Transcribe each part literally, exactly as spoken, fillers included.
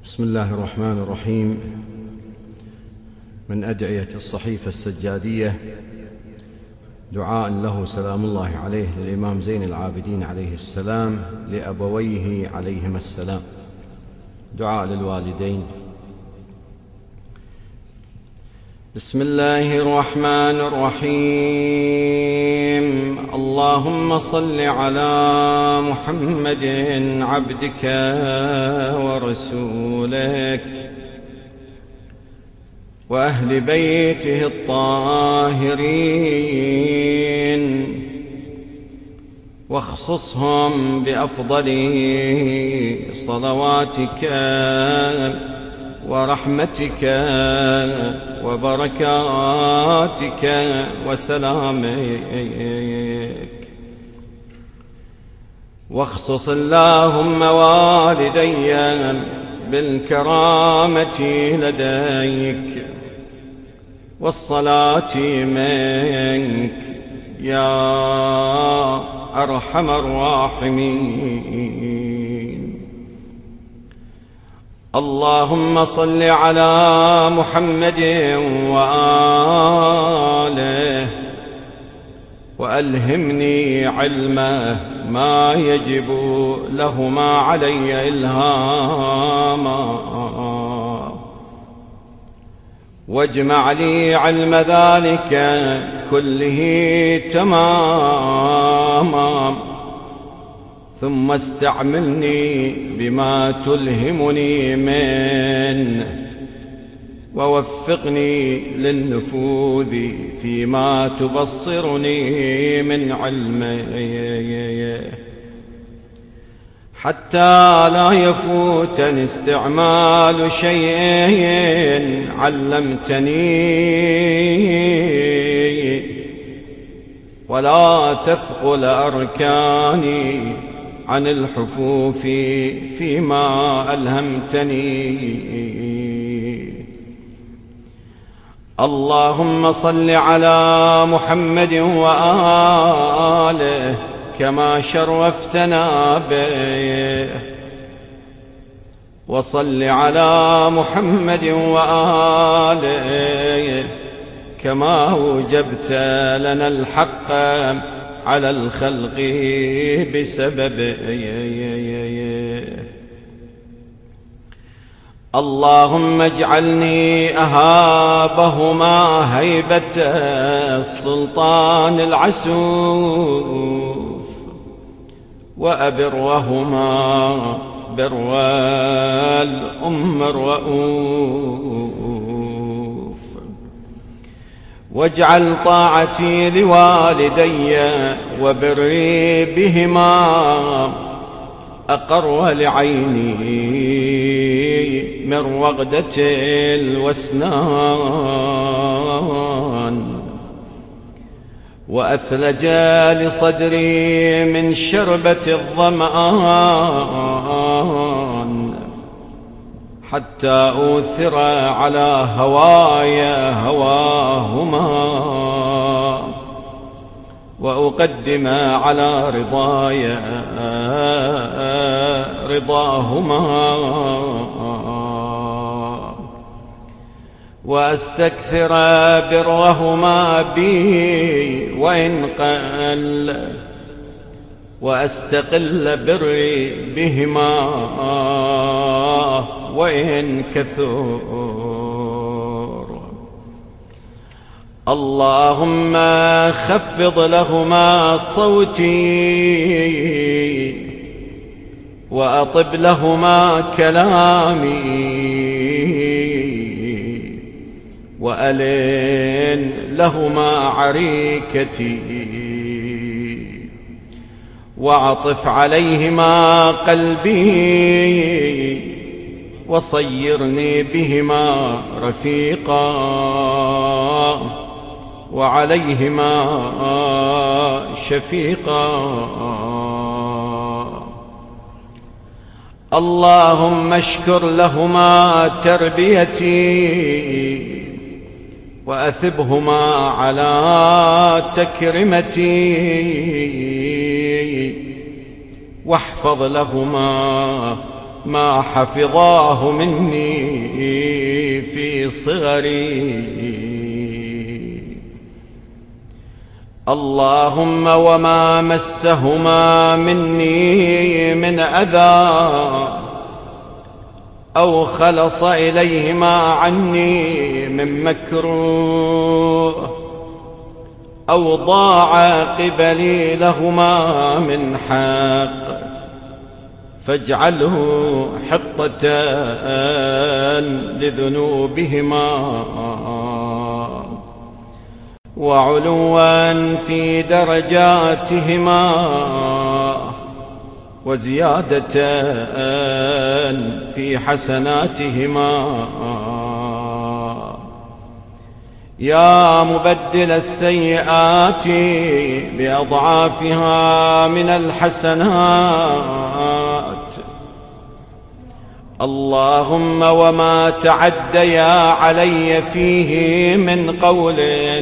بسم الله الرحمن الرحيم. من أدعية الصحيفة السجادية دعاء له سلام الله عليه للإمام زين العابدين عليه السلام لأبويه عليهما السلام. دعاء للوالدين. بسم الله الرحمن الرحيم. اللهم صل على محمد عبدك ورسولك وأهل بيته الطاهرين، واخصصهم بأفضل صلواتك ورحمتك وبركاتك وسلامك، واخصص اللهم والدي بالكرامة لديك والصلاة منك يا أرحم الراحمين. اللهم صل على محمد وآله وألهمني علمه ما يجب لهما علي إلهاما، واجمع لي علم ذلك كله تماما، ثم استعملني بما تلهمني منه، ووفقني للنفوذ فيما تبصرني من علمه، حتى لا يفوتني استعمال شيء علمتني، ولا تثقل أركاني عن الحفوف فيما ألهمتني. اللهم صل على محمد وآله كما شرفتنا به، وصل على محمد وآله كما أوجبت لنا الحق على الخلق بسببه. اللهم اجعلني أهابهما هيبة السلطان العسوف، وأبرهما بر الأم الرؤوف، واجعل طاعتي لوالدي وبري بهما أقر لعيني من رغدة الوسنان، وأثلج لصدري من شربة الظمآن، حتى أوثر على هوايا هواهما، وأقدم على رضايا رضاهما، وأستكثر برهما بي وإن قل، وأستقل بري بهما وإن كثر. اللهم خفض لهما صوتي، وأطب لهما كلامي، وألن لهما عريكتي، وأعطف عليهما قلبي، وصيرني بهما رفيقا، وعليهما شفيقا. اللهم اشكر لهما تربيتي، وأثبهما على تكرمتي، واحفظ لهما ما حفظاه مني في صغري. اللهم وما مسهما مني من أذى أو خلص إليهما عني من مكروه أو ضاع قبلي لهما من حق فاجعله حطة لذنوبهما وعلوا في درجاتهما وزيادة في حسناتهما. يا مبدل السيئات بأضعافها من الحسنات. اللهم وما تعديا علي فيه من قول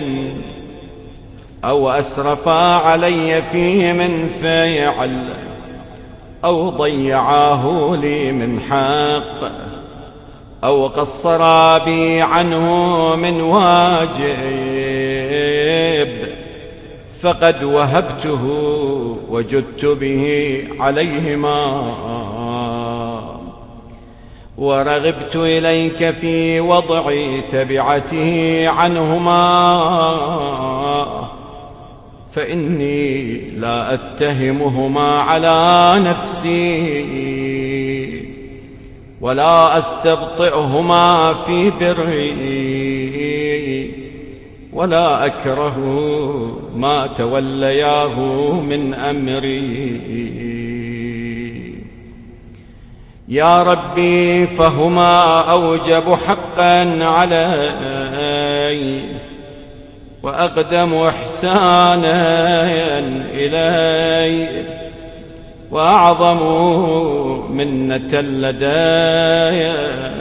أو أسرفا علي فيه من فعل أو ضيعاه لي من حق أو قصرا بي عنه من واجب فقد وهبته وجدت به عليهما ورغبت إليك في وضع تبعته عنهما فإني لا أتهمهما على نفسي ولا أستبطئهما في بري ولا أكره ما تولياه من أمري. يا ربي فهما أوجب حقا علي وأقدم إحسانا إلي وأعظم منة لدي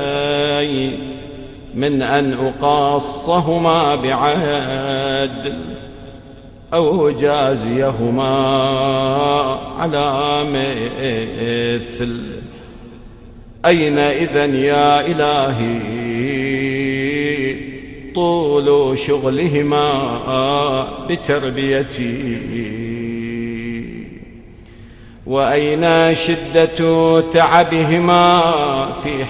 من أن أقاصهما بعدل أو جازيهما على مثل. أين إذن يا إلهي طول شغلهما بتربيتي وأين شدة تعبهما في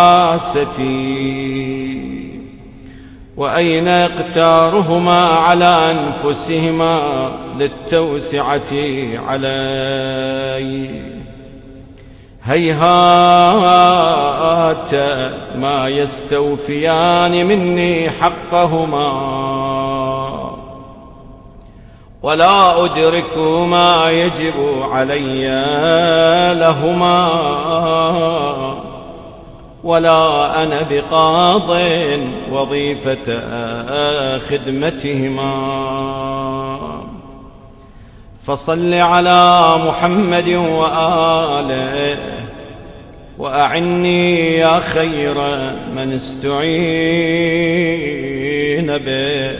حراستي وأين اقتارهما على أنفسهما للتوسعة علي. هيهات ما يستوفيان مني حقهما ولا أدرك ما يجب علي لهما ولا أنا بقاض وظيفة خدمتهما. فصل على محمد وآله وأعني يا خير من استعين به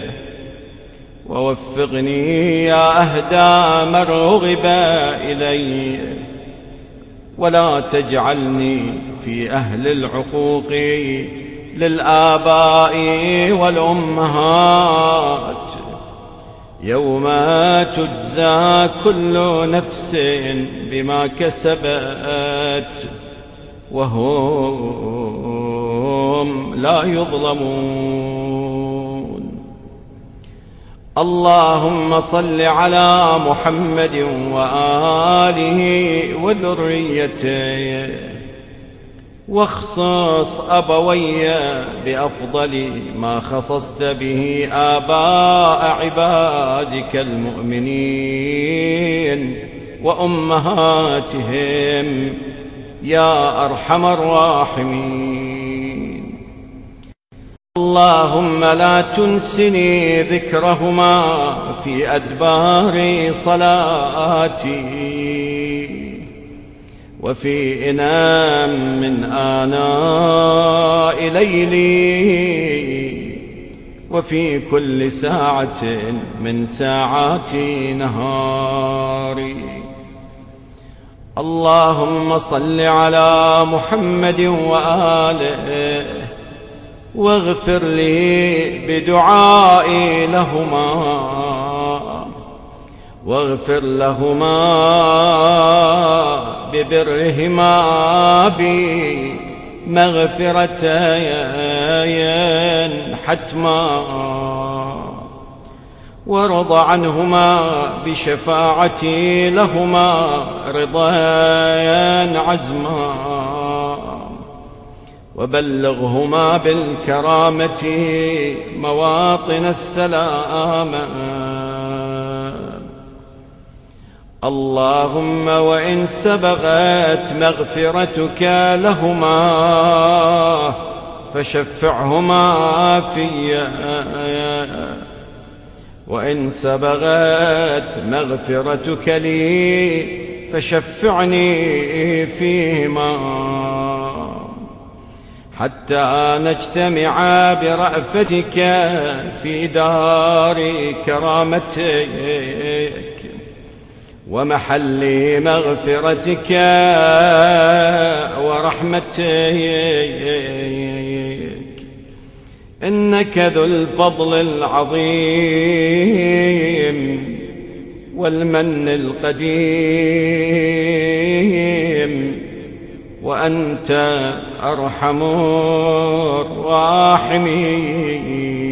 ووفقني يا أهدى من رغب إلي ولا تجعلني في أهل العقوق للآباء والأمهات يوم تجزى كل نفس بما كسبت وهم لا يظلمون. اللهم صل على محمد وآله وذريته واخصص أبوي بأفضل ما خصصت به آباء عبادك المؤمنين وأمهاتهم يا أرحم الراحمين. اللهم لا تنسني ذكرهما في أدبار صلاتي وفي إنام من آناء ليلي وفي كل ساعة من ساعات نهاري. اللهم صل على محمد وآله واغفر لي بدعائي لهما واغفر لهما ببرهما بي مغفرتين حتما، وارض عنهما بشفاعتي لهما رضاً عزما، وبلغهما بالكرامة مواطن السلامة. اللهم وإن سبغت مغفرتك لهما فشفعهما في، وإن سبغت مغفرتك لي فشفعني فيهما، حتى نجتمع برأفتك في دار كرامتك ومحل مغفرتك ورحمتك، إنك ذو الفضل العظيم والمن القديم، وأنت أرحم الراحمين.